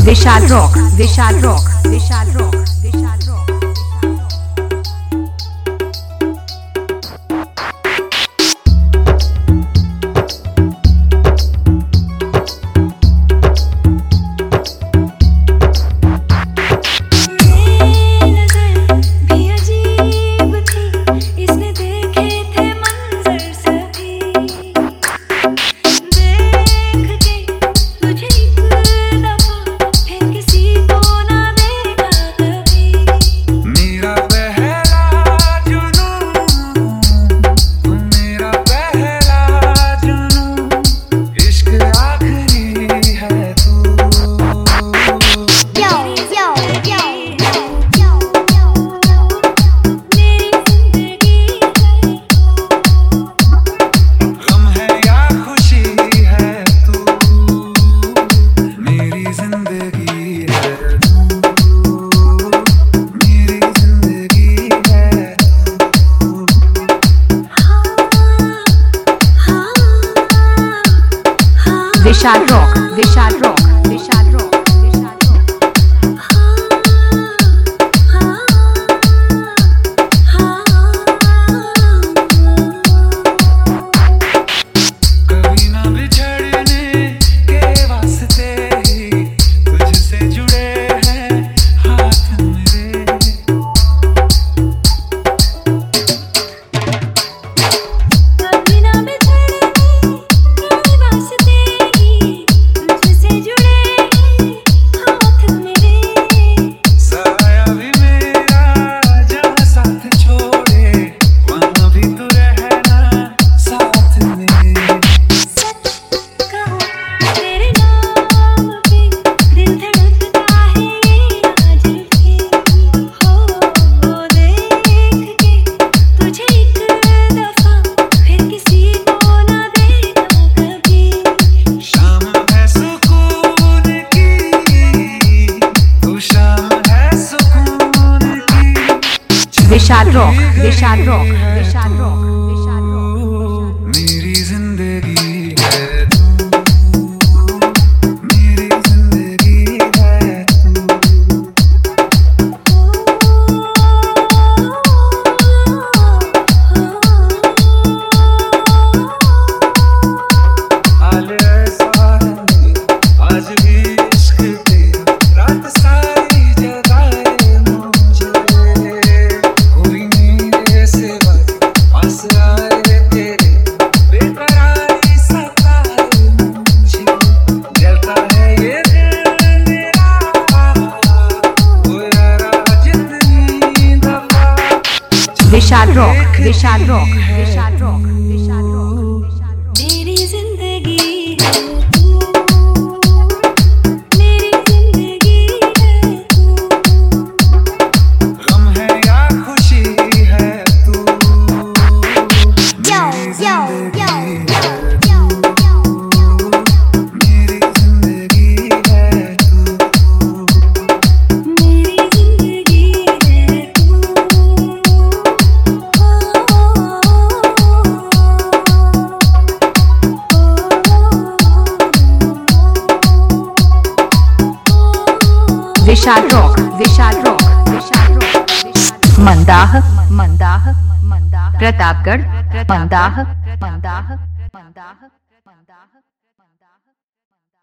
विशाल rock, Vishal rock, Vishal rock, Vishal rock. Vishal rock, Vishal rock, Vishal rock, Vishal rock. कभी ना बिछड़ने के वास्ते ही तुझसे जुड़े हैं हाथ मेरे। कभी ना बिछड़ने के वास्ते तुझसे जुड़े हाथ मेरे। साया भी मेरा जहाँ साथ छोड़े वहाँ भी तू रहना साथ मेरे। सच कहो तेरे नाम पे दिल धड़कता है आज भी। हो देख के तुझे एक दफा फिर किसी को ना देखा कभी। शाम है सुकून की, तू शाम है सुकून की। Vishal rock, Vishal rock, Vishal rock, Vishal rock. मेरी जिंदगी है तू, मेरी जिंदगी है तू। हाल ऐसा है आज भी इश्क तेरा, रात सारी जगाए मुझे। कोई मेरे सिवा पास आए तेरे, बेकरारी सताए मुझे। जलता है ये दिल मेरा, ओ यारा जितनी दफा। Vishal rock, Vishal rock, Vishal rock, Vishal rock, Vishal rock. मेरी जिंदगी है तू, मेरी जिंदगी है तू। गम है या खुशी है तू, मेरी जिंदगी है तू, मेरी जिंदगी है तू। Vishal rock, Vishal rock, Vishal rock. मंदाह, मंदाह, मंदाह। प्रतापगढ़, मंदाह, मंदाह।